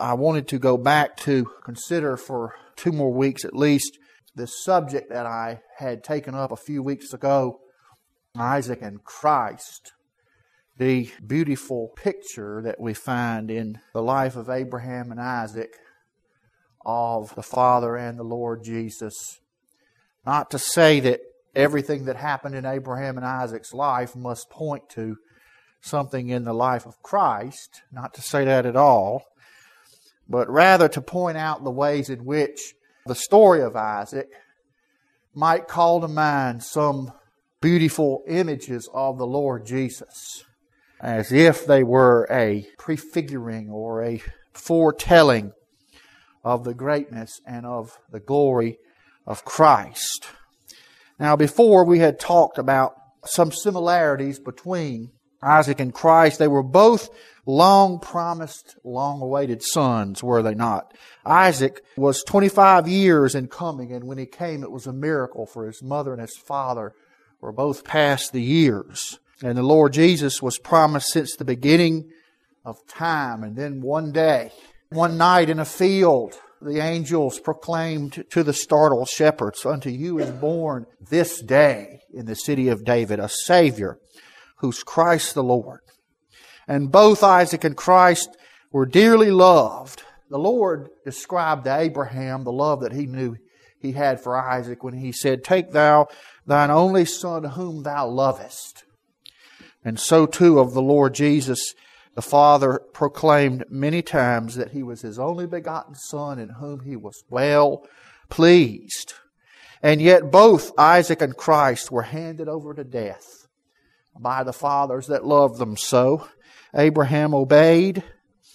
I wanted to go back to consider for 2 more weeks at least this subject that I had taken up a few weeks ago, Isaac and Christ. The beautiful picture that we find in the life of Abraham and Isaac of the Father and the Lord Jesus. Not to say that everything that happened in Abraham and Isaac's life must point to something in the life of Christ. Not to say that at all. But rather to point out the ways in which the story of Isaac might call to mind some beautiful images of the Lord Jesus, as if they were a prefiguring or a foretelling of the greatness and of the glory of Christ. Now, before we had talked about some similarities between Isaac and Christ. They were both long-promised, long-awaited sons, were they not? Isaac was 25 years in coming, and when he came, it was a miracle, for his mother and his father were both past the years. And the Lord Jesus was promised since the beginning of time. And then one day, one night in a field, the angels proclaimed to the startled shepherds, "Unto you is born this day in the city of David a Savior, who's Christ the Lord." And both Isaac and Christ were dearly loved. The Lord described to Abraham the love that he knew he had for Isaac when he said, "Take thou thine only son whom thou lovest." And so too of the Lord Jesus, the Father proclaimed many times that He was His only begotten Son in whom He was well pleased. And yet both Isaac and Christ were handed over to death by the fathers that loved them so. Abraham obeyed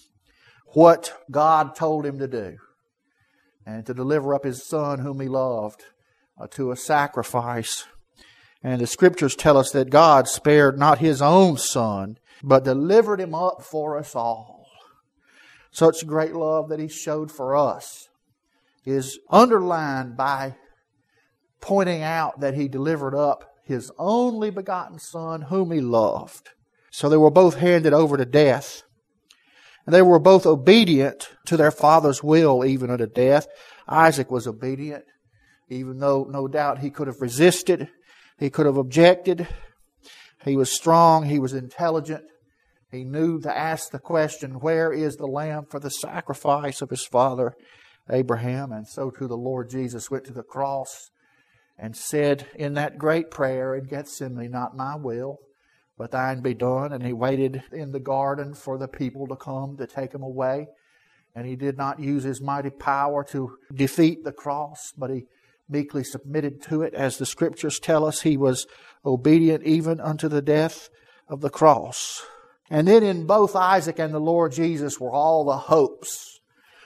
what God told him to do, and to deliver up his son whom he loved to a sacrifice. And the Scriptures tell us that God spared not His own Son, but delivered Him up for us all. Such great love that He showed for us is underlined by pointing out that He delivered up His only begotten Son whom He loved. So they were both handed over to death. And they were both obedient to their father's will, even unto death. Isaac was obedient, even though no doubt he could have resisted. He could have objected. He was strong. He was intelligent. He knew to ask the question, where is the lamb for the sacrifice of his father Abraham? And so too the Lord Jesus went to the cross and said in that great prayer in Gethsemane, "Not my will, but thine be done." And He waited in the garden for the people to come to take Him away. And He did not use His mighty power to defeat the cross, but He meekly submitted to it. As the Scriptures tell us, He was obedient even unto the death of the cross. And then in both Isaac and the Lord Jesus were all the hopes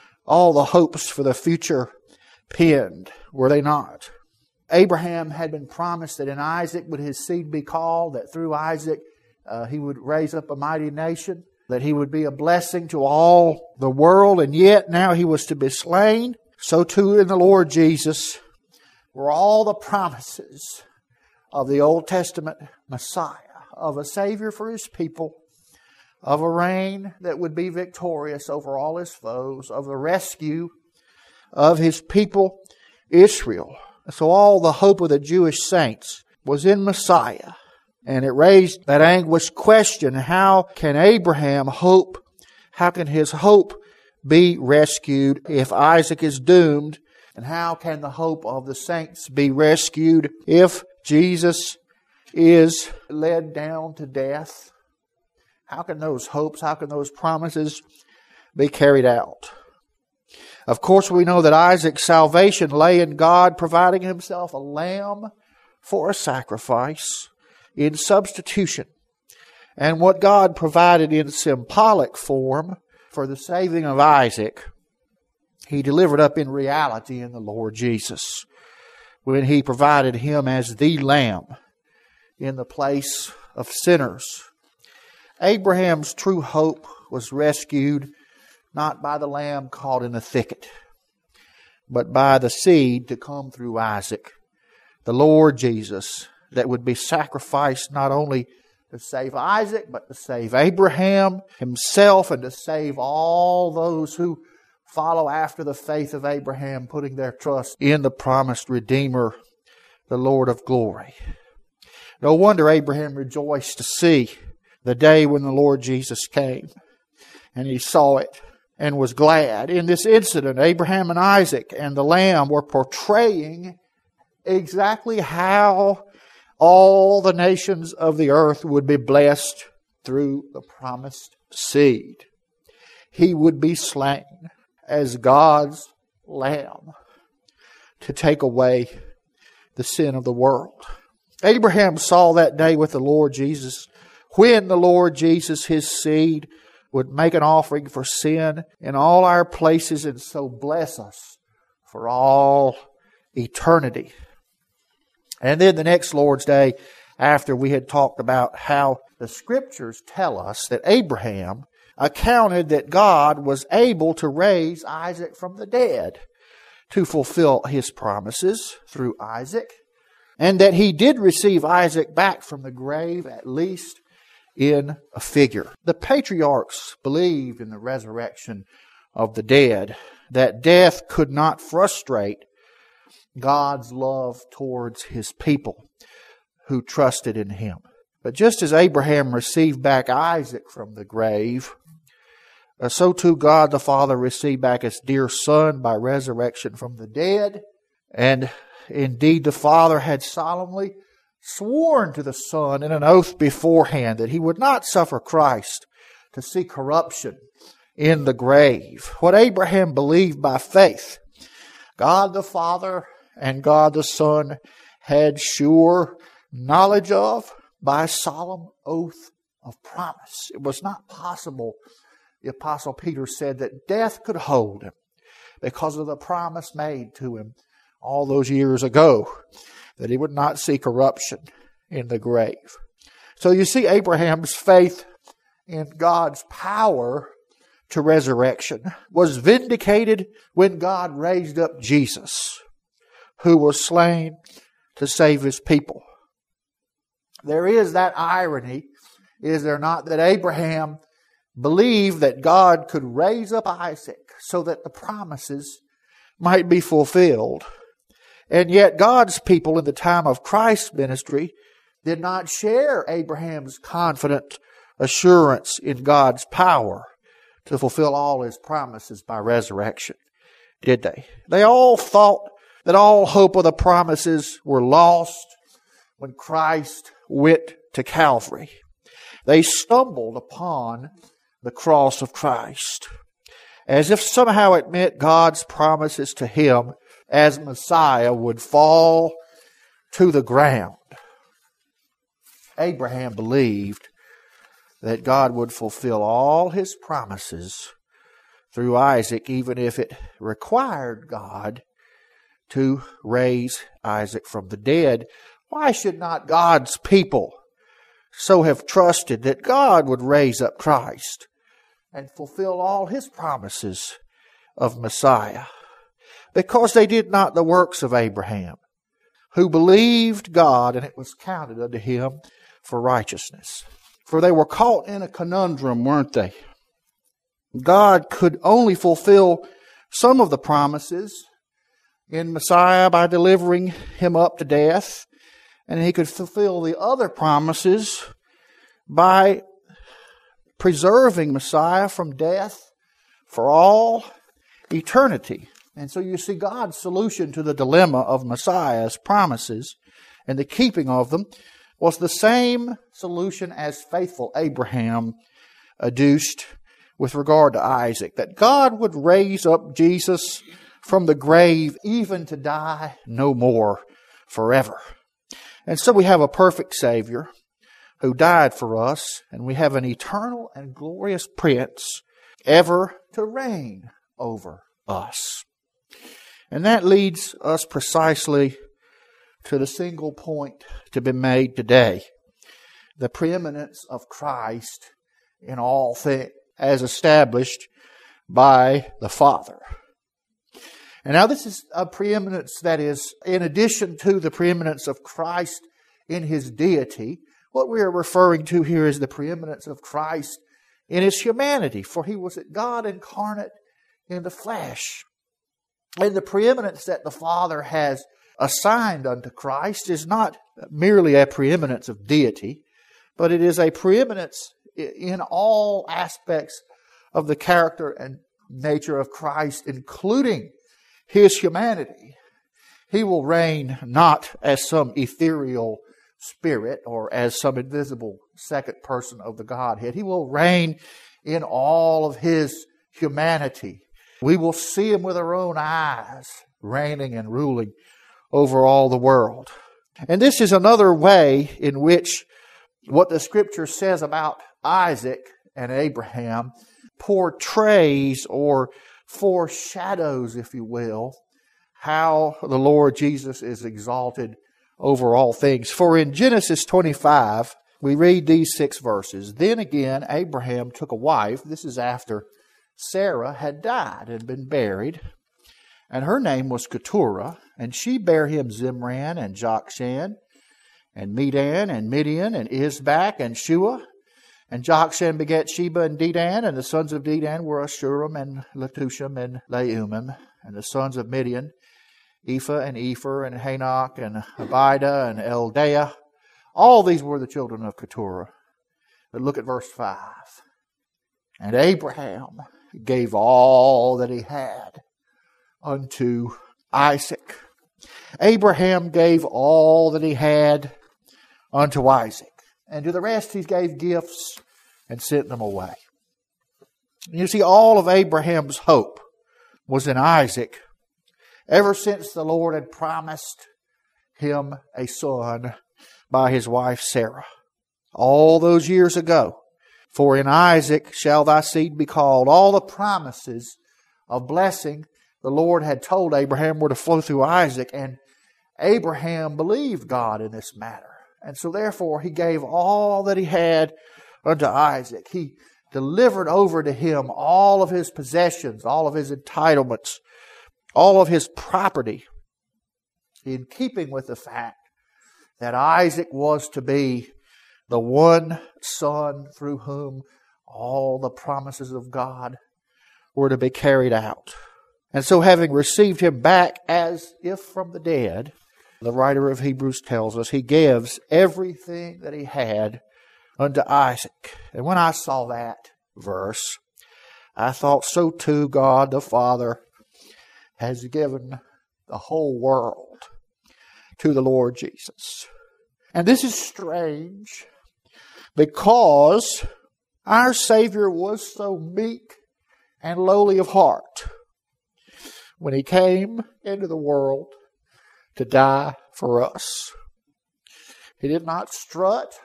for the future penned, were they not? Abraham had been promised that in Isaac would his seed be called, that through Isaac he would raise up a mighty nation, that he would be a blessing to all the world, and yet now he was to be slain. So too in the Lord Jesus were all the promises of the Old Testament Messiah, of a Savior for His people, of a reign that would be victorious over all His foes, of the rescue of His people Israel. So all the hope of the Jewish saints was in Messiah. And it raised that anguished question, how can Abraham hope? How can his hope be rescued if Isaac is doomed? And how can the hope of the saints be rescued if Jesus is led down to death? How can those hopes, how can those promises be carried out? Of course, we know that Isaac's salvation lay in God providing Himself a lamb for a sacrifice in substitution. And what God provided in symbolic form for the saving of Isaac, He delivered up in reality in the Lord Jesus, when He provided Him as the lamb in the place of sinners. Abraham's true hope was rescued not by the lamb caught in the thicket, but by the seed to come through Isaac, the Lord Jesus, that would be sacrificed not only to save Isaac, but to save Abraham himself and to save all those who follow after the faith of Abraham, putting their trust in the promised Redeemer, the Lord of glory. No wonder Abraham rejoiced to see the day when the Lord Jesus came. And he saw it and was glad. In this incident, Abraham and Isaac and the Lamb were portraying exactly how all the nations of the earth would be blessed through the promised seed. He would be slain as God's Lamb to take away the sin of the world. Abraham saw that day with the Lord Jesus, when the Lord Jesus, his seed, would make an offering for sin in all our places and so bless us for all eternity. And then the next Lord's Day, after we had talked about how the Scriptures tell us that Abraham accounted that God was able to raise Isaac from the dead to fulfill His promises through Isaac, and that he did receive Isaac back from the grave, at least in a figure. The patriarchs believed in the resurrection of the dead, that death could not frustrate God's love towards His people who trusted in Him. But just as Abraham received back Isaac from the grave, so too God the Father received back His dear Son by resurrection from the dead. And indeed the Father had solemnly sworn to the Son in an oath beforehand that He would not suffer Christ to see corruption in the grave. What Abraham believed by faith, God the Father and God the Son had sure knowledge of by solemn oath of promise. It was not possible, the Apostle Peter said, that death could hold him because of the promise made to him all those years ago, that he would not see corruption in the grave. So you see, Abraham's faith in God's power to resurrection was vindicated when God raised up Jesus, who was slain to save His people. There is that irony, is there not, that Abraham believed that God could raise up Isaac so that the promises might be fulfilled. And yet God's people in the time of Christ's ministry did not share Abraham's confident assurance in God's power to fulfill all His promises by resurrection, did they? They all thought that all hope of the promises were lost when Christ went to Calvary. They stumbled upon the cross of Christ, as if somehow it meant God's promises to Him as Messiah would fall to the ground. Abraham believed that God would fulfill all His promises through Isaac, even if it required God to raise Isaac from the dead. Why should not God's people so have trusted that God would raise up Christ and fulfill all His promises of Messiah? Because they did not the works of Abraham, who believed God, and it was counted unto him for righteousness. For they were caught in a conundrum, weren't they? God could only fulfill some of the promises in Messiah by delivering Him up to death, and He could fulfill the other promises by preserving Messiah from death for all eternity. And so you see, God's solution to the dilemma of Messiah's promises and the keeping of them was the same solution as faithful Abraham adduced with regard to Isaac, that God would raise up Jesus from the grave, even to die no more forever. And so we have a perfect Savior who died for us, and we have an eternal and glorious Prince ever to reign over us. And that leads us precisely to the single point to be made today: the preeminence of Christ in all things, as established by the Father. And now this is a preeminence that is in addition to the preeminence of Christ in His deity. What we are referring to here is the preeminence of Christ in His humanity, for He was God incarnate in the flesh. And the preeminence that the Father has assigned unto Christ is not merely a preeminence of deity, but it is a preeminence in all aspects of the character and nature of Christ, including His humanity. He will reign not as some ethereal spirit or as some invisible second person of the Godhead. He will reign in all of His humanity. We will see Him with our own eyes, reigning and ruling over all the world. And this is another way in which what the Scripture says about Isaac and Abraham portrays or foreshadows, if you will, how the Lord Jesus is exalted over all things. For in Genesis 25, we read these 6 verses. Then again, Abraham took a wife. This is after Sarah had died and been buried. And her name was Keturah. And she bare him Zimran and Jokshan and Medan and Midian and Isbak and Shua. And Jokshan begat Sheba and Dedan. And the sons of Dedan were Ashurim and Letushim and Leumim. And the sons of Midian, Ephah and Epher and Hanok and Abida and Eldaah. All these were the children of Keturah. But look at verse 5. And Abraham gave all that he had unto Isaac. Abraham gave all that he had unto Isaac. And to the rest he gave gifts and sent them away. You see, all of Abraham's hope was in Isaac ever since the Lord had promised him a son by his wife Sarah. All those years ago. For in Isaac shall thy seed be called. All the promises of blessing the Lord had told Abraham were to flow through Isaac. And Abraham believed God in this matter. And so therefore he gave all that he had unto Isaac. He delivered over to him all of his possessions, all of his entitlements, all of his property, in keeping with the fact that Isaac was to be the one son through whom all the promises of God were to be carried out. And so having received him back as if from the dead, the writer of Hebrews tells us, he gives everything that he had unto Isaac. And when I saw that verse, I thought, so too God the Father has given the whole world to the Lord Jesus. And this is strange because our Savior was so meek and lowly of heart when He came into the world to die for us. He did not strut.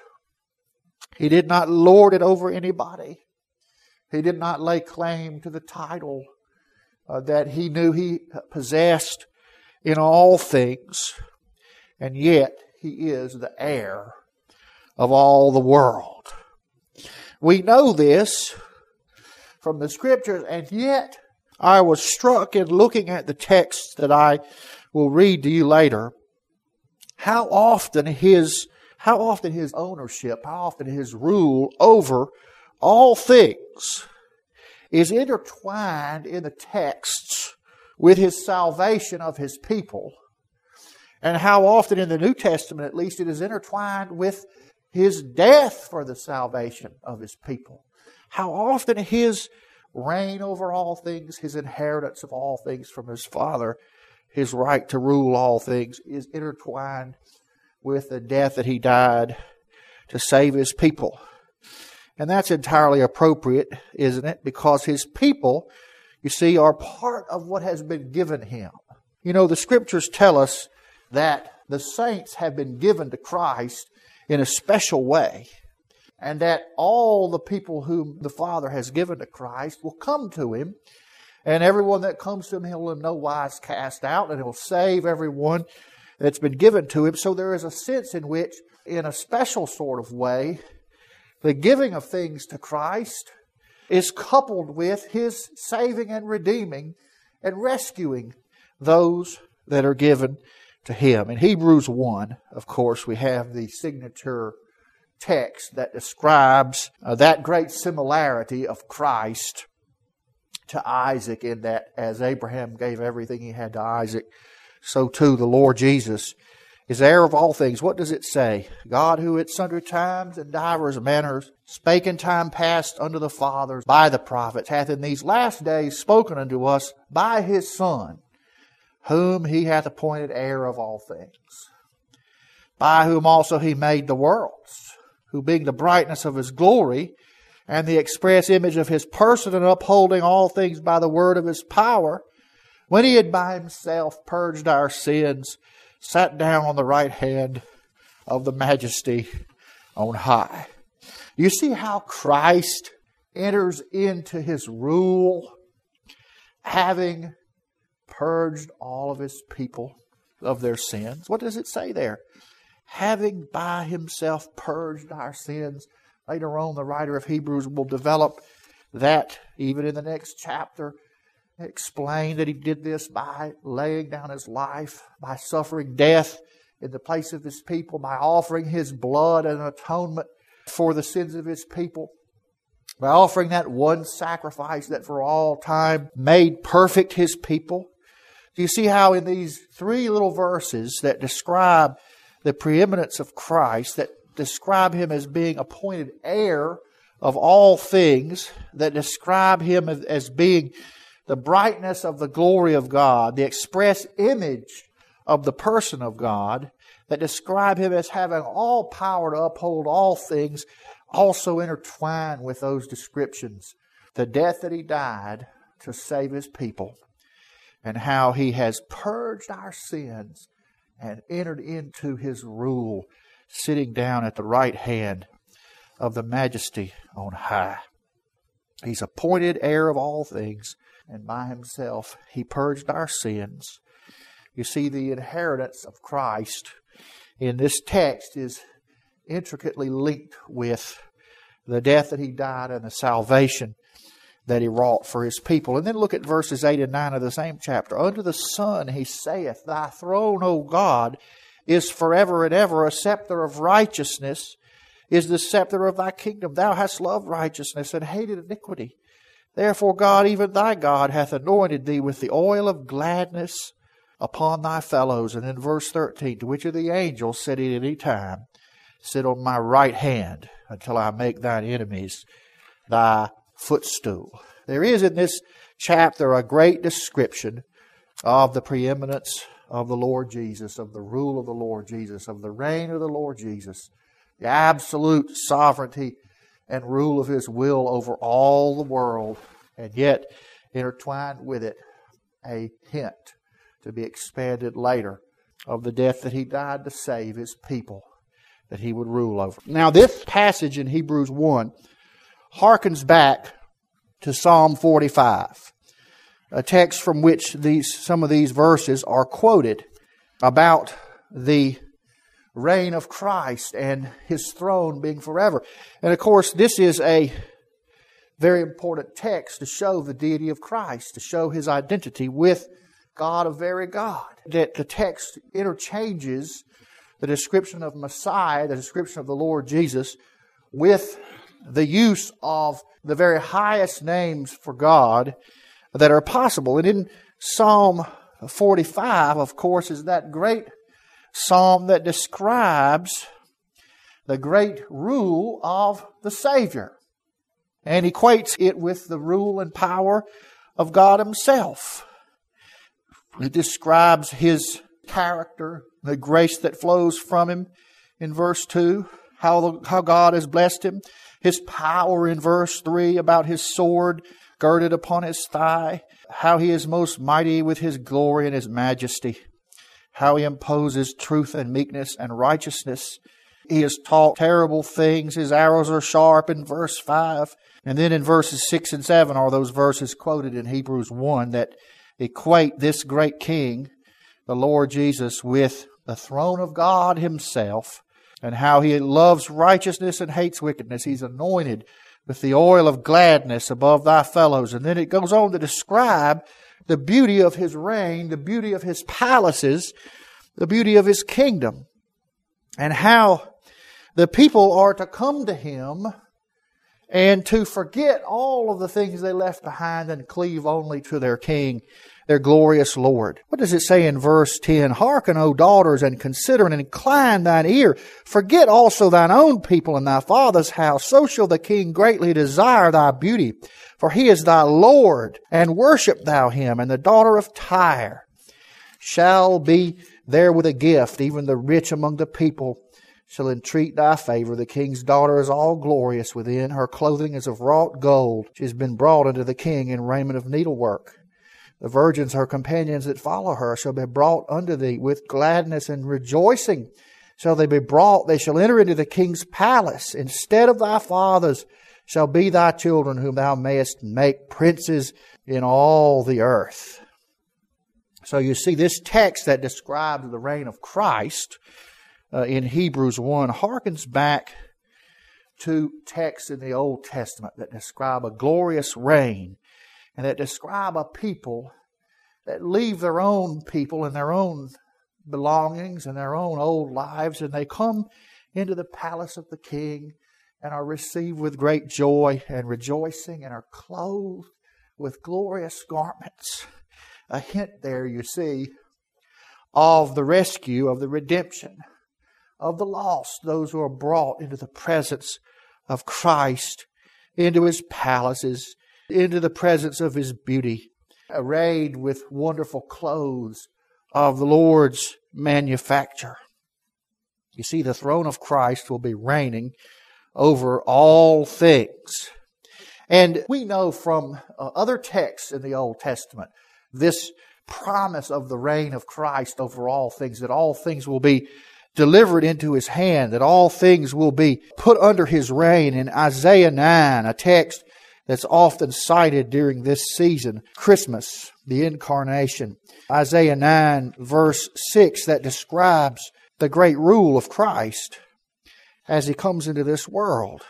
He did not lord it over anybody. He did not lay claim to the title that He knew He possessed in all things. And yet He is the heir of all the world. We know this from the Scriptures, and yet I was struck in looking at the text that I will read to you later, how often His ownership, how often His rule over all things is intertwined in the texts with His salvation of His people. And how often in the New Testament, at least, it is intertwined with His death for the salvation of His people. How often His reign over all things, His inheritance of all things from His Father, His right to rule all things, is intertwined with the death that He died to save His people. And that's entirely appropriate, isn't it? Because His people, you see, are part of what has been given Him. You know, the Scriptures tell us that the saints have been given to Christ in a special way, and that all the people whom the Father has given to Christ will come to Him, and everyone that comes to Him He'll in no wise cast out, and He'll save everyone that's been given to Him. So there is a sense in which, in a special sort of way, the giving of things to Christ is coupled with His saving and redeeming and rescuing those that are given to Him. In Hebrews 1, of course, we have the signature text that describes that great similarity of Christ to Isaac, in that as Abraham gave everything he had to Isaac, so too the Lord Jesus is heir of all things. What does it say? God, who at sundry times and divers manners spake in time past unto the fathers by the prophets, hath in these last days spoken unto us by His Son, whom He hath appointed heir of all things, by whom also He made the worlds, who being the brightness of His glory, and the express image of His person, and upholding all things by the word of His power, when He had by Himself purged our sins, sat down on the right hand of the Majesty on high. You see how Christ enters into His rule, having purged all of His people of their sins. What does it say there? Having by Himself purged our sins. Later on, the writer of Hebrews will develop that even in the next chapter, explain that He did this by laying down His life, by suffering death in the place of His people, by offering His blood as an atonement for the sins of His people, by offering that one sacrifice that for all time made perfect His people. Do you see how in these three little verses that describe the preeminence of Christ, that describe Him as being appointed heir of all things, that describe Him as being the brightness of the glory of God, the express image of the person of God, that describe Him as having all power to uphold all things, also intertwine with those descriptions the death that He died to save His people, and how He has purged our sins and entered into His rule, sitting down at the right hand of the Majesty on high. He's appointed heir of all things, and by Himself He purged our sins. You see, the inheritance of Christ in this text is intricately linked with the death that He died and the salvation that He wrought for His people. And then look at verses 8 and 9 of the same chapter. Unto the Son He saith, Thy throne, O God, is forever and ever. A scepter of righteousness is the scepter of Thy kingdom. Thou hast loved righteousness and hated iniquity. Therefore God, even Thy God, hath anointed Thee with the oil of gladness upon Thy fellows. And in verse 13, to which of the angels said at any time, Sit on my right hand until I make Thine enemies Thy footstool. There is in this chapter a great description of the preeminence of the Lord Jesus, of the rule of the Lord Jesus, of the reign of the Lord Jesus, the absolute sovereignty and rule of His will over all the world, and yet intertwined with it a hint to be expanded later of the death that He died to save His people, that He would rule over. Now this passage in Hebrews 1 harkens back to Psalm 45, a text from which some of these verses are quoted about the reign of Christ and His throne being forever. And of course, this is a very important text to show the deity of Christ, to show His identity with God, a very God. That the text interchanges the description of Messiah, the description of the Lord Jesus, with the use of the very highest names for God that are possible. And in Psalm 45, of course, is that great psalm that describes the great rule of the Savior, and equates it with the rule and power of God Himself. It describes His character, the grace that flows from Him in verse 2, how God has blessed Him, His power in verse 3 about His sword girded upon His thigh, how He is most mighty with His glory and His majesty, how He imposes truth and meekness and righteousness. He has taught terrible things. His arrows are sharp in verse 5. And then in verses 6 and 7 are those verses quoted in Hebrews 1 that equate this great King, the Lord Jesus, with the throne of God Himself, and how He loves righteousness and hates wickedness. He's anointed with the oil of gladness above Thy fellows. And then it goes on to describe the beauty of His reign, the beauty of His palaces, the beauty of His kingdom, and how the people are to come to Him and to forget all of the things they left behind and cleave only to their King, their glorious Lord. What does it say in verse 10? Hearken, O daughters, and consider and incline thine ear. Forget also thine own people and thy father's house. So shall the King greatly desire thy beauty. For he is thy Lord, and worship thou him. And the daughter of Tyre shall be there with a gift. Even the rich among the people shall entreat thy favor. The king's daughter is all glorious within. Her clothing is of wrought gold. She has been brought unto the king in raiment of needlework. The virgins, her companions that follow her, shall be brought unto thee with gladness and rejoicing. Shall they be brought, they shall enter into the king's palace. Instead of thy fathers shall be thy children, whom thou mayest make princes in all the earth. So you see, this text that describes the reign of Christ in Hebrews 1 harkens back to texts in the Old Testament that describe a glorious reign and that describe a people that leave their own people and their own belongings and their own old lives, and they come into the palace of the king and are received with great joy and rejoicing and are clothed with glorious garments. A hint there, you see, of the rescue, of the redemption of the lost, those who are brought into the presence of Christ, into His palaces, into the presence of His beauty, arrayed with wonderful clothes of the Lord's manufacture. You see, the throne of Christ will be reigning over all things. And we know from other texts in the Old Testament this promise of the reign of Christ over all things, that all things will be delivered into His hand, that all things will be put under His reign. In Isaiah 9, a text that's often cited during this season, Christmas, the incarnation. Isaiah 9 verse 6 that describes the great rule of Christ as He comes into this world.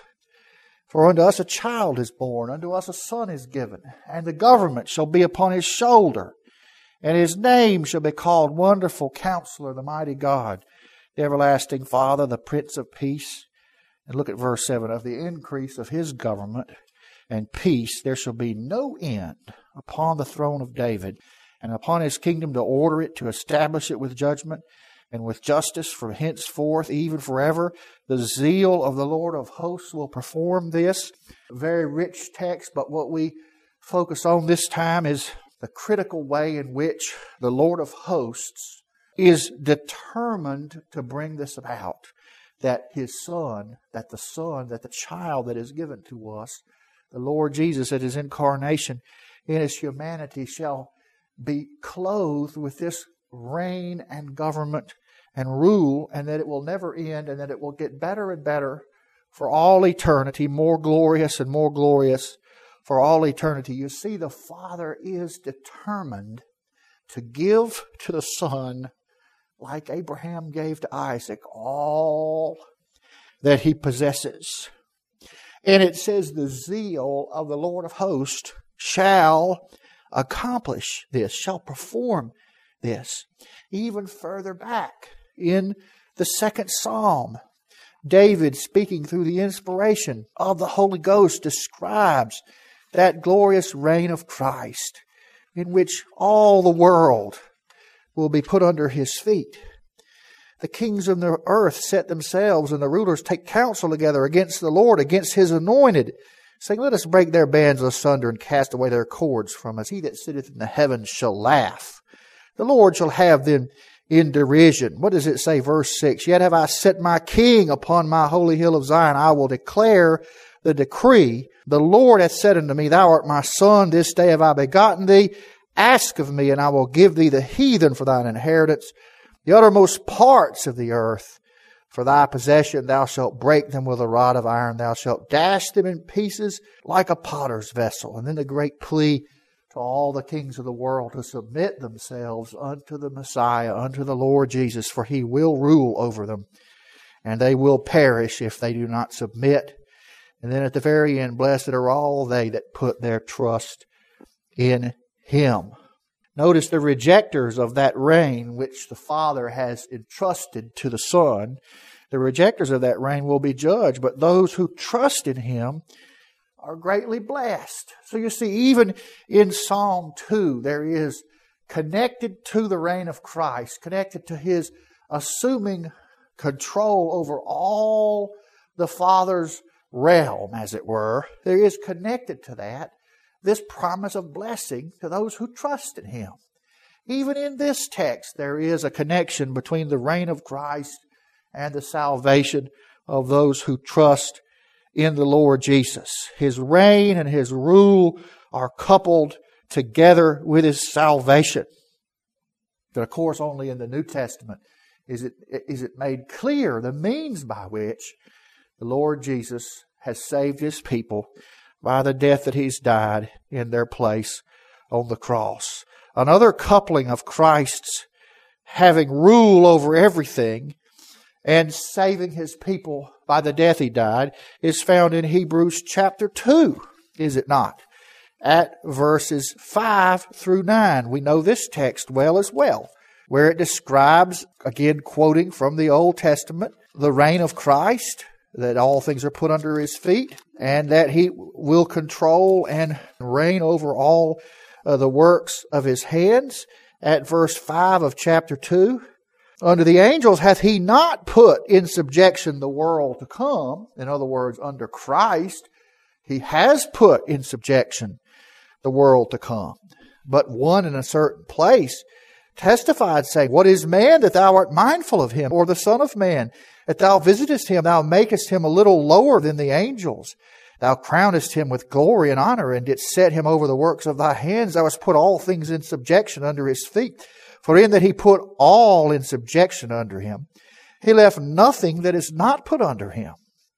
For unto us a child is born, unto us a son is given, and the government shall be upon His shoulder, and His name shall be called Wonderful Counselor, the Mighty God, the Everlasting Father, the Prince of Peace. And look at verse 7, of the increase of His government and peace there shall be no end upon the throne of David, and upon His kingdom, to order it, to establish it with judgment and with justice from henceforth, even forever. The zeal of the Lord of hosts will perform this. Very rich text, but what we focus on this time is the critical way in which the Lord of hosts is determined to bring this about. That His Son, that the child that is given to us, the Lord Jesus at His incarnation in His humanity, shall be clothed with this reign and government and rule, and that it will never end, and that it will get better and better for all eternity, more glorious and more glorious for all eternity. You see, the Father is determined to give to the Son, like Abraham gave to Isaac, all that he possesses. And it says the zeal of the Lord of hosts shall accomplish this, shall perform this. Even further back in the second Psalm, David, speaking through the inspiration of the Holy Ghost, describes that glorious reign of Christ in which all the world will be put under His feet. The kings of the earth set themselves, and the rulers take counsel together against the Lord, against His anointed, saying, let us break their bands asunder and cast away their cords from us. He that sitteth in the heavens shall laugh. The Lord shall have them in derision. What does it say? Verse 6, yet have I set my king upon my holy hill of Zion. I will declare the decree. The Lord hath said unto me, thou art my son. This day have I begotten thee. Ask of me, and I will give thee the heathen for thine inheritance, the uttermost parts of the earth for thy possession. Thou shalt break them with a rod of iron. Thou shalt dash them in pieces like a potter's vessel. And then the great plea to all the kings of the world to submit themselves unto the Messiah, unto the Lord Jesus, for He will rule over them, and they will perish if they do not submit. And then at the very end, blessed are all they that put their trust in Him. Notice the rejectors of that reign which the Father has entrusted to the Son. The rejectors of that reign will be judged, but those who trust in Him are greatly blessed. So you see, even in Psalm 2, there is connected to the reign of Christ, connected to His assuming control over all the Father's realm, as it were. There is connected to that this promise of blessing to those who trust in Him. Even in this text, there is a connection between the reign of Christ and the salvation of those who trust in the Lord Jesus. His reign and His rule are coupled together with His salvation. But of course, only in the New Testament is it made clear the means by which the Lord Jesus has saved His people by the death that He's died in their place on the cross. Another coupling of Christ's having rule over everything and saving His people by the death He died is found in Hebrews chapter 2, is it not? At verses 5 through 9. We know this text well as well, where it describes, again quoting from the Old Testament, the reign of Christ, that all things are put under His feet, and that He will control and reign over all the works of His hands. At verse 5 of chapter 2, under the angels hath He not put in subjection the world to come. In other words, under Christ, He has put in subjection the world to come. But one in a certain place testified, saying, What is man that Thou art mindful of him, or the son of man that Thou visitest him? Thou makest him a little lower than the angels. Thou crownest him with glory and honor, and didst set him over the works of Thy hands. Thou hast put all things in subjection under His feet. For in that He put all in subjection under Him, He left nothing that is not put under Him.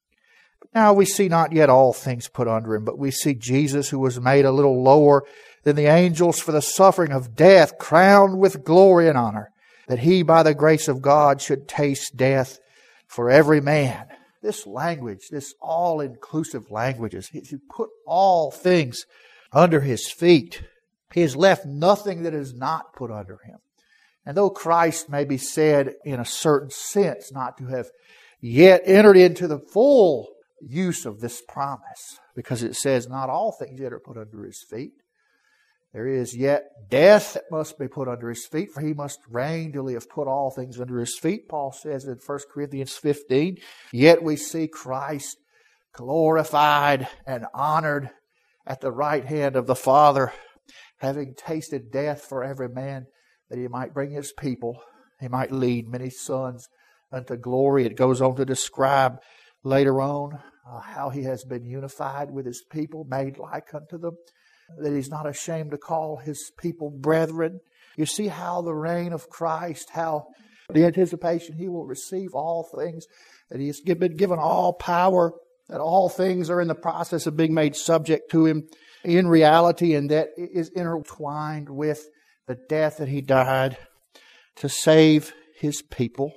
Now we see not yet all things put under Him, but we see Jesus, who was made a little lower than the angels for the suffering of death, crowned with glory and honor, that He by the grace of God should taste death for every man. This language, this all-inclusive language, is He put all things under His feet. He has left nothing that is not put under Him. And though Christ may be said in a certain sense not to have yet entered into the full use of this promise, because it says not all things yet are put under His feet, there is yet death that must be put under His feet, for He must reign till He have put all things under His feet. Paul says in 1 Corinthians 15, Yet we see Christ glorified and honored at the right hand of the Father, having tasted death for every man, that He might bring His people, He might lead many sons unto glory. It goes on to describe later on how He has been unified with His people, made like unto them, that He's not ashamed to call His people brethren. You see how the reign of Christ, how the anticipation He will receive all things, that He has been given all power, that all things are in the process of being made subject to Him in reality, and that it is intertwined with the death that He died to save His people.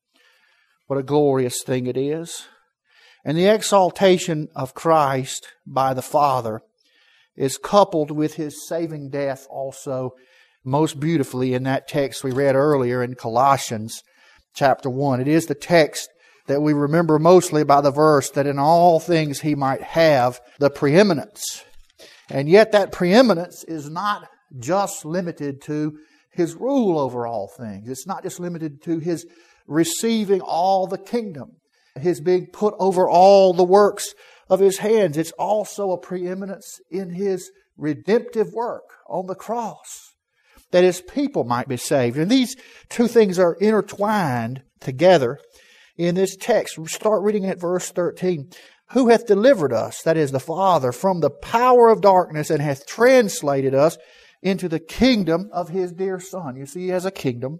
What a glorious thing it is. And the exaltation of Christ by the Father is coupled with His saving death also most beautifully in that text we read earlier in Colossians chapter 1. It is the text that we remember mostly by the verse that in all things He might have the preeminence. And yet that preeminence is not just limited to His rule over all things. It's not just limited to His receiving all the kingdom, His being put over all the works of His hands. It's also a preeminence in His redemptive work on the cross, that His people might be saved. And these two things are intertwined together in this text. We start reading at verse 13. Who hath delivered us, that is the Father, from the power of darkness, and hath translated us into the kingdom of His dear Son. You see, He has a kingdom,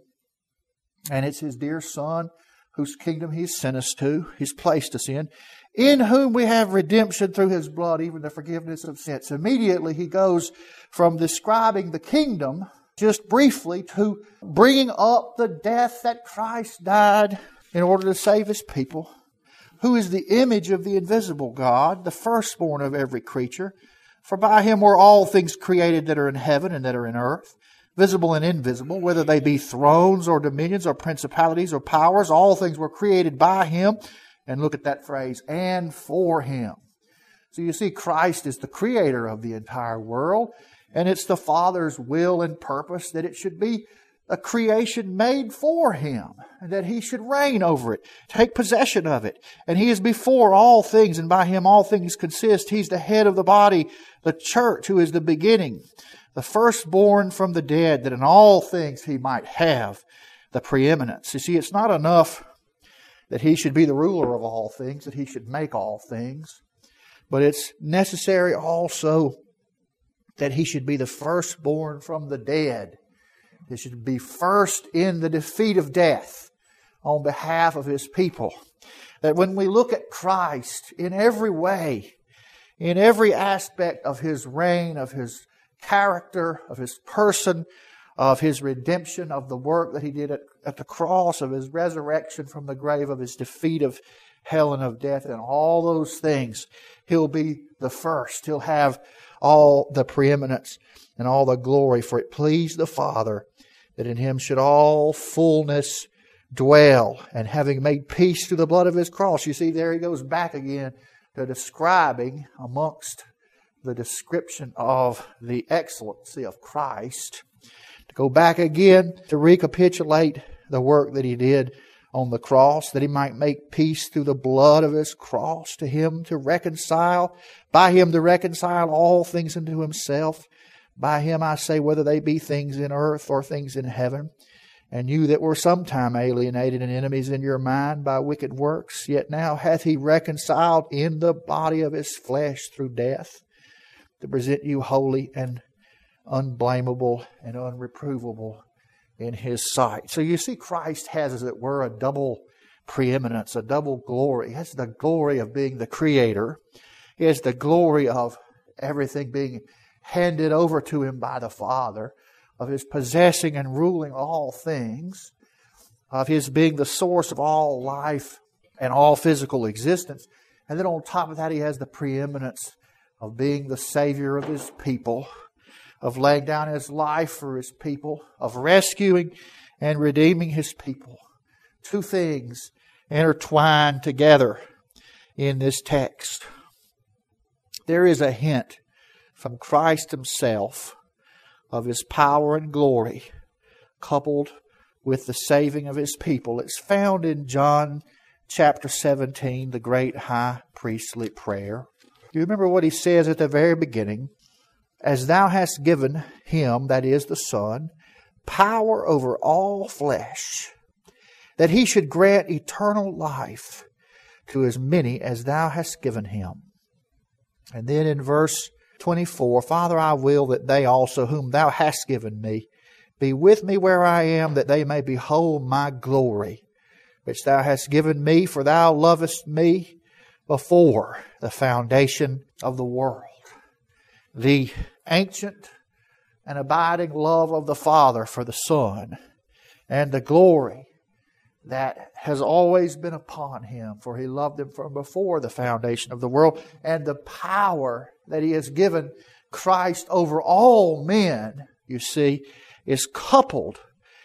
and it's His dear Son whose kingdom He's sent us to, He's placed us in whom we have redemption through His blood, even the forgiveness of sins. Immediately He goes from describing the kingdom, just briefly, to bringing up the death that Christ died in order to save His people, who is the image of the invisible God, the firstborn of every creature. For by Him were all things created that are in heaven and that are in earth, visible and invisible, whether they be thrones or dominions or principalities or powers. All things were created by Him. And look at that phrase, and for Him. So you see, Christ is the creator of the entire world, and it's the Father's will and purpose that it should be a creation made for Him, and that He should reign over it, take possession of it. And He is before all things, and by Him all things consist. He's the head of the body, the church, who is the beginning, the firstborn from the dead, that in all things He might have the preeminence. You see, it's not enough that He should be the ruler of all things, that He should make all things, but it's necessary also that He should be the firstborn from the dead. He should be first in the defeat of death on behalf of His people. That when we look at Christ in every way, in every aspect of His reign, of His character, of His person, of His redemption, of the work that He did at the cross, of His resurrection from the grave, of His defeat of hell and of death, and all those things, He'll be the first. He'll have all the preeminence and all the glory, for it pleased the Father that in Him should all fullness dwell, and having made peace through the blood of His cross. You see, there He goes back again to describing, amongst the description of the excellency of Christ, to go back again to recapitulate the work that He did on the cross, that He might make peace through the blood of His cross, to Him to reconcile, by Him to reconcile all things unto Himself. By Him, I say, whether they be things in earth or things in heaven. And you that were sometime alienated and enemies in your mind by wicked works, yet now hath He reconciled in the body of His flesh through death, to present you holy and unblameable and unreprovable in His sight. So you see, Christ has, as it were, a double preeminence, a double glory. He has the glory of being the Creator. He has the glory of everything being handed over to Him by the Father, of His possessing and ruling all things, of His being the source of all life and all physical existence. And then on top of that, He has the preeminence of being the Savior of His people, of laying down His life for His people, of rescuing and redeeming His people. Two things intertwined together in this text. There is a hint from Christ Himself of His power and glory, coupled with the saving of His people. It's found in John chapter 17, the great high priestly prayer. You remember what He says at the very beginning? As Thou hast given Him, that is the Son, power over all flesh, that He should grant eternal life to as many as Thou hast given Him. And then in verse 24, Father, I will that they also whom Thou hast given me be with me where I am, that they may behold my glory, which Thou hast given me, for Thou lovest me before the foundation of the world. The ancient and abiding love of the Father for the Son, and the glory that has always been upon Him, for He loved Him from before the foundation of the world, and the power that He has given Christ over all men, you see, is coupled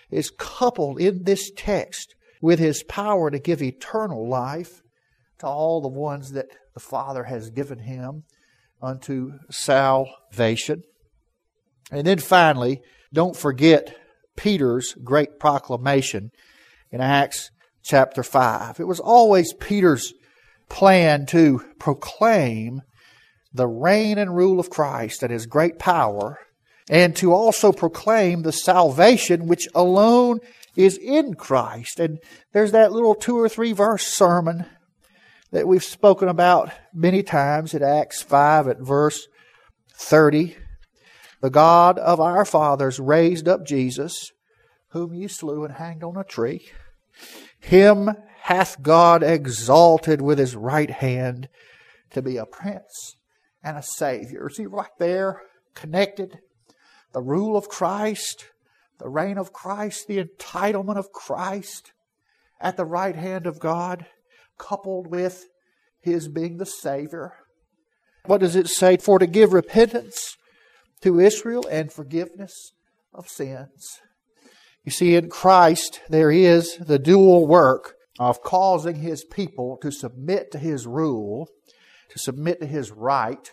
in this text with His power to give eternal life to all the ones that the Father has given Him unto salvation. And then finally, don't forget Peter's great proclamation in Acts chapter 5. It was always Peter's plan to proclaim the reign and rule of Christ and His great power, and to also proclaim the salvation which alone is in Christ. And there's that little 2 or 3 verse sermon that we've spoken about many times at Acts 5 at verse 30. The God of our fathers raised up Jesus, whom ye slew and hanged on a tree. Him hath God exalted with His right hand to be a prince and a Savior. See right there, connected, the rule of Christ, the reign of Christ, the entitlement of Christ at the right hand of God, coupled with His being the Savior. What does it say? For to give repentance to Israel and forgiveness of sins. You see, in Christ there is the dual work of causing His people to submit to His rule to submit to His right,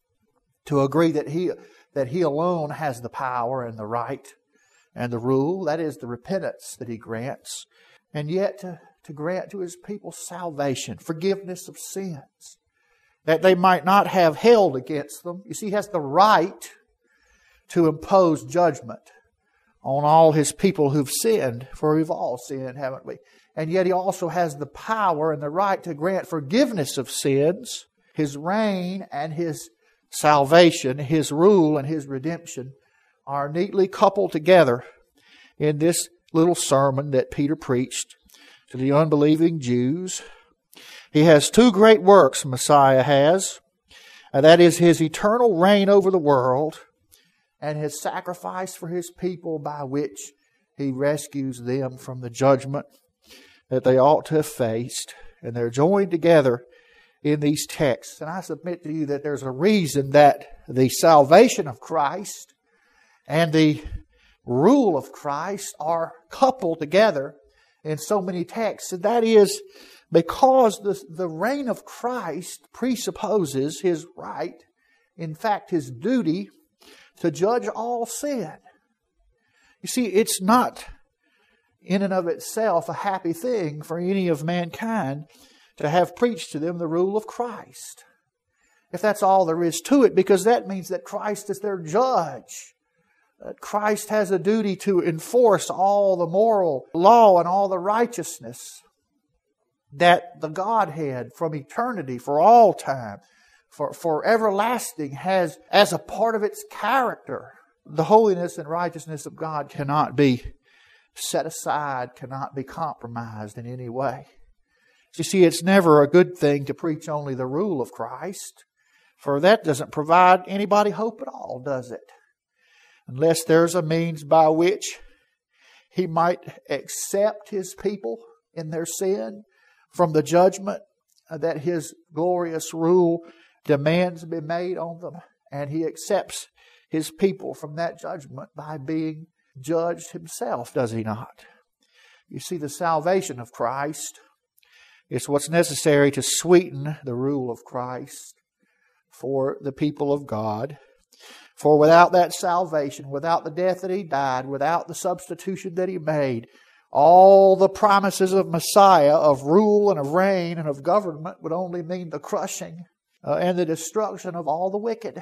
to agree that He alone has the power and the right and the rule, that is the repentance that He grants, and yet to grant to His people salvation, forgiveness of sins, that they might not have held against them. You see, He has the right to impose judgment on all His people who've sinned, for we've all sinned, haven't we? And yet He also has the power and the right to grant forgiveness of sins. His reign and His salvation, His rule and His redemption are neatly coupled together in this little sermon that Peter preached to the unbelieving Jews. He has two great works, Messiah has. That is His eternal reign over the world and His sacrifice for His people, by which He rescues them from the judgment that they ought to have faced. And they're joined together in these texts. And I submit to you that there's a reason that the salvation of Christ and the rule of Christ are coupled together in so many texts. And that is because the reign of Christ presupposes His right, in fact His duty, to judge all sin. You see, it's not in and of itself a happy thing for any of mankind to have preached to them the rule of Christ, if that's all there is to it, because that means that Christ is their judge. That Christ has a duty to enforce all the moral law and all the righteousness that the Godhead from eternity, for all time, for everlasting, has as a part of its character. The holiness and righteousness of God cannot be set aside, cannot be compromised in any way. You see, it's never a good thing to preach only the rule of Christ, for that doesn't provide anybody hope at all, does it? Unless there's a means by which He might accept His people in their sin from the judgment that His glorious rule demands be made on them. And He accepts His people from that judgment by being judged Himself, does He not? You see, the salvation of Christ is what's necessary to sweeten the rule of Christ for the people of God. For without that salvation, without the death that He died, without the substitution that He made, all the promises of Messiah, of rule and of reign and of government, would only mean the crushing and the destruction of all the wicked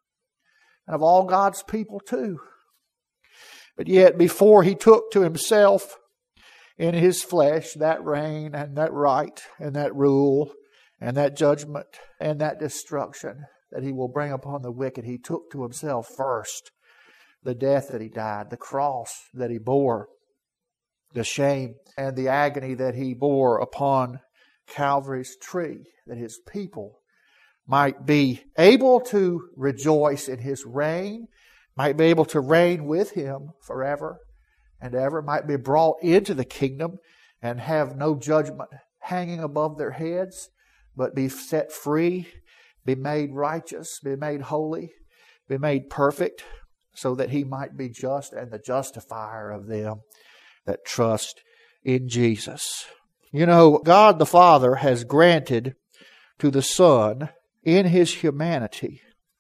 and of all God's people too. But yet, before He took to Himself in His flesh that reign and that right and that rule and that judgment and that destruction that He will bring upon the wicked, He took to Himself first the death that He died, the cross that He bore, the shame and the agony that He bore upon Calvary's tree, that His people might be able to rejoice in His reign, might be able to reign with Him forever and ever, might be brought into the kingdom and have no judgment hanging above their heads, but be set free, be made righteous, be made holy, be made perfect, so that He might be just and the justifier of them that trust in Jesus. You know, God the Father has granted to the Son, in His humanity,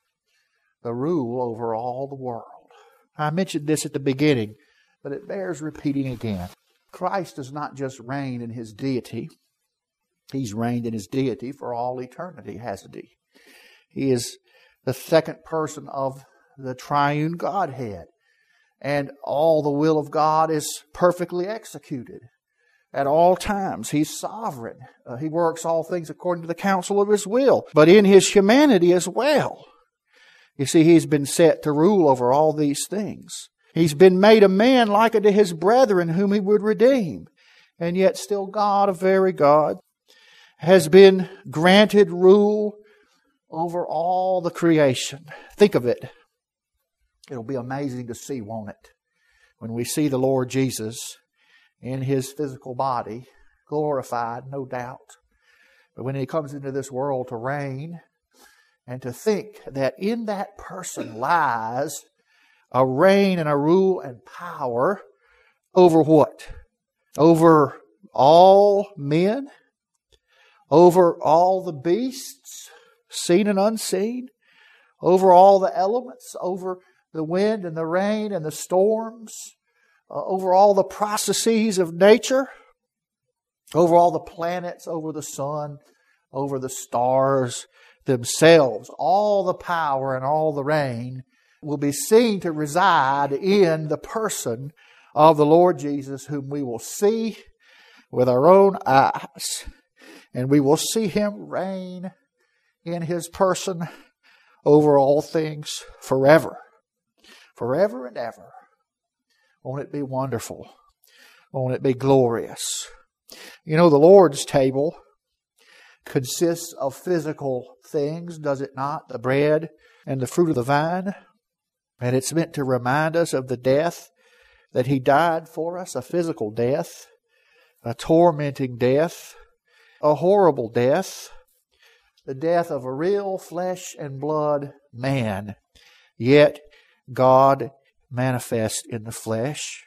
the rule over all the world. I mentioned this at the beginning, but it bears repeating again. Christ does not just reign in His deity. He's reigned in His deity for all eternity, hasn't He? He is the second person of the triune Godhead. And all the will of God is perfectly executed at all times. He's sovereign. He works all things according to the counsel of His will, but in His humanity as well. You see, He's been set to rule over all these things. He's been made a man like unto His brethren whom He would redeem. And yet still God, a very God, has been granted rule over all the creation. Think of it. It'll be amazing to see, won't it? When we see the Lord Jesus in His physical body, glorified, no doubt. But when He comes into this world to reign, and to think that in that person lies a reign and a rule and power over what? Over all men? Over all the beasts? seen and unseen, over all the elements, over the wind and the rain and the storms, over all the processes of nature, over all the planets, over the sun, over the stars themselves. All the power and all the reign will be seen to reside in the person of the Lord Jesus, whom we will see with our own eyes. And we will see Him reign in His person over all things forever. Forever and ever. Won't it be wonderful? Won't it be glorious? You know, the Lord's table consists of physical things, does it not? The bread and the fruit of the vine. And it's meant to remind us of the death that He died for us, a physical death, a tormenting death, a horrible death, the death of a real flesh and blood man, yet God manifest in the flesh,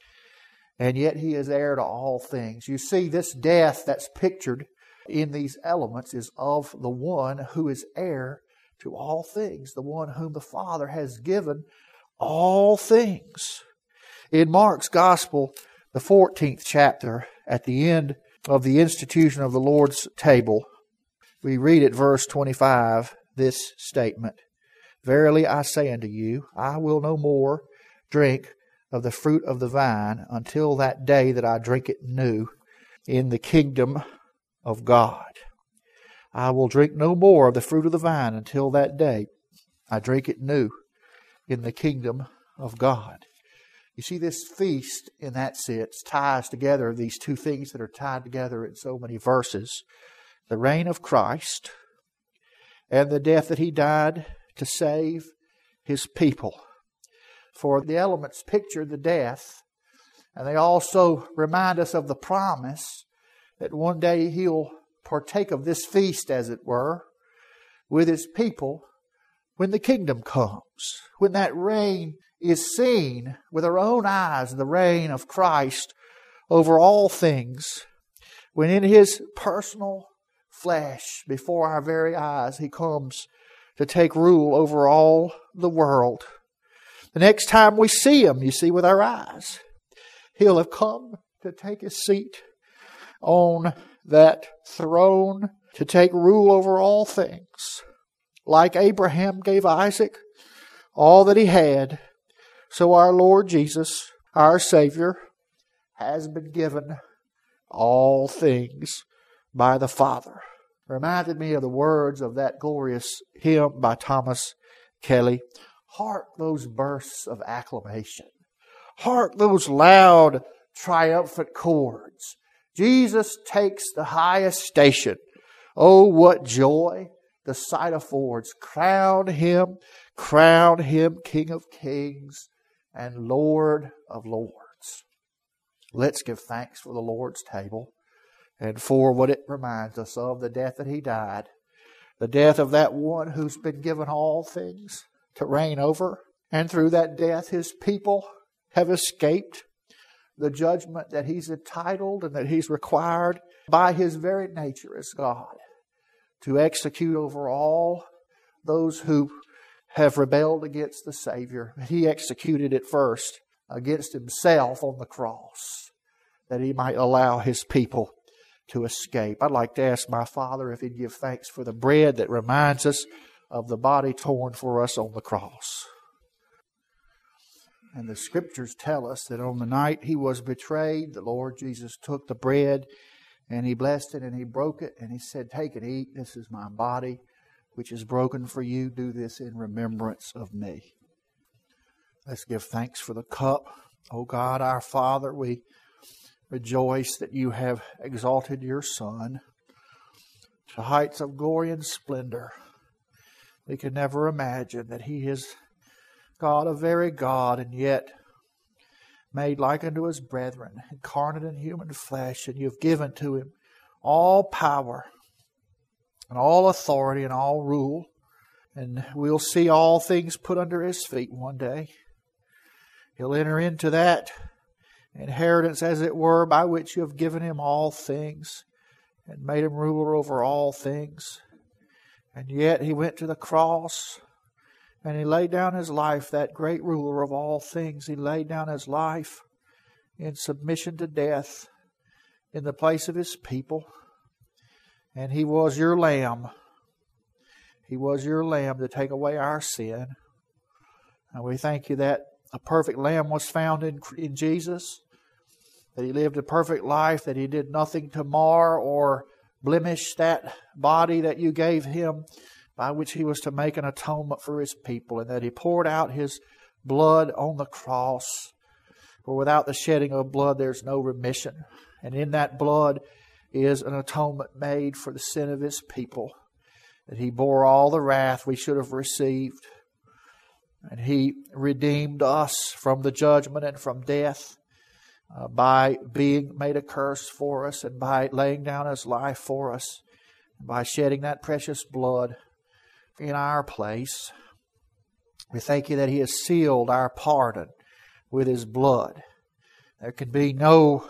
and yet He is heir to all things. You see, this death that's pictured in these elements is of the one who is heir to all things, the one whom the Father has given all things. In Mark's Gospel, the 14th chapter, at the end of the institution of the Lord's table, we read at verse 25 this statement, "Verily I say unto you, I will no more drink of the fruit of the vine until that day that I drink it new in the kingdom of God." I will drink no more of the fruit of the vine until that day I drink it new in the kingdom of God. You see, this feast, in that sense, ties together these two things that are tied together in so many verses. The reign of Christ and the death that He died to save His people. For the elements picture the death, and they also remind us of the promise that one day He'll partake of this feast, as it were, with His people when the kingdom comes, when that reign is seen with our own eyes, the reign of Christ over all things, when in His personal flesh, before our very eyes, He comes to take rule over all the world. The next time we see Him, you see, with our eyes, He'll have come to take His seat on that throne, to take rule over all things. Like Abraham gave Isaac all that he had, so our Lord Jesus, our Savior, has been given all things by the Father. Reminded me of the words of that glorious hymn by Thomas Kelly. Hark those bursts of acclamation. Hark those loud, triumphant chords. Jesus takes the highest station. Oh, what joy the sight affords. Crown Him, King of kings and Lord of lords. Let's give thanks for the Lord's table and for what it reminds us of, the death that He died, the death of that one who's been given all things to reign over. And through that death, His people have escaped the judgment that He's entitled and that He's required by His very nature as God to execute over all those who have rebelled against the Savior. He executed it first against Himself on the cross, that He might allow His people to escape. I'd like to ask my Father if He'd give thanks for the bread that reminds us of the body torn for us on the cross. And the Scriptures tell us that on the night He was betrayed, the Lord Jesus took the bread and He blessed it and He broke it and He said, "Take and eat. This is my body, which is broken for you. Do this in remembrance of me." Let's give thanks for the cup. O God, our Father, we rejoice that You have exalted Your Son to heights of glory and splendor. We can never imagine that He is God, a very God, and yet made like unto His brethren, incarnate in human flesh, and You've given to Him all power and all authority and all rule, and we'll see all things put under His feet one day. He'll enter into that inheritance, as it were, by which You have given Him all things and made Him ruler over all things. And yet He went to the cross and He laid down His life, that great ruler of all things. He laid down His life in submission to death in the place of His people. And He was your lamb. He was your lamb to take away our sin. And we thank You that a perfect lamb was found in Jesus, that He lived a perfect life, that He did nothing to mar or blemish that body that You gave Him, by which He was to make an atonement for His people, and that He poured out His blood on the cross. For without the shedding of blood there's no remission. And in that blood is an atonement made for the sin of His people, that He bore all the wrath we should have received. And He redeemed us from the judgment and from death by being made a curse for us, and by laying down His life for us, and by shedding that precious blood in our place. We thank You that He has sealed our pardon with His blood. There can be no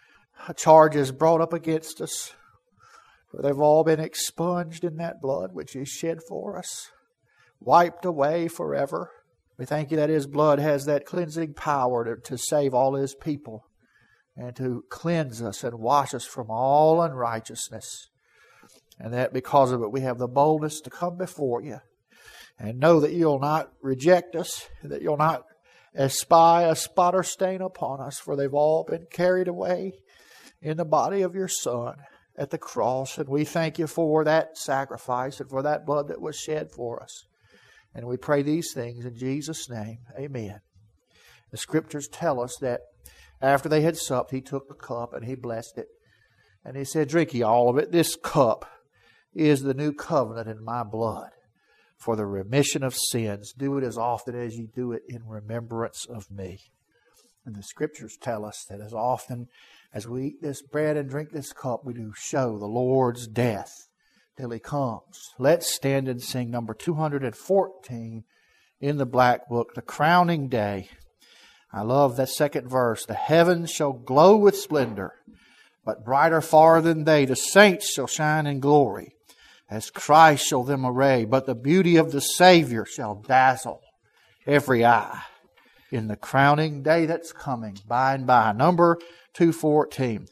charges brought up against us, for they've all been expunged in that blood which He shed for us, wiped away forever. We thank You that His blood has that cleansing power to save all His people, and to cleanse us and wash us from all unrighteousness. And that because of it we have the boldness to come before You and know that You'll not reject us, that You'll not espy a spot or stain upon us, for they've all been carried away in the body of Your Son at the cross. And we thank You for that sacrifice and for that blood that was shed for us. And we pray these things in Jesus' name. Amen. The Scriptures tell us that after they had supped, He took the cup and He blessed it. And He said, "Drink ye all of it. This cup is the new covenant in My blood for the remission of sins. Do it as often as ye do it in remembrance of Me." And the Scriptures tell us that as often as we eat this bread and drink this cup, we do show the Lord's death till He comes. Let's stand and sing number 214 in the Black Book, The Crowning Day. I love that second verse. "The heavens shall glow with splendor, but brighter far than they. The saints shall shine in glory, as Christ shall them array. But the beauty of the Savior shall dazzle every eye in the crowning day that's coming by and by." Number 214.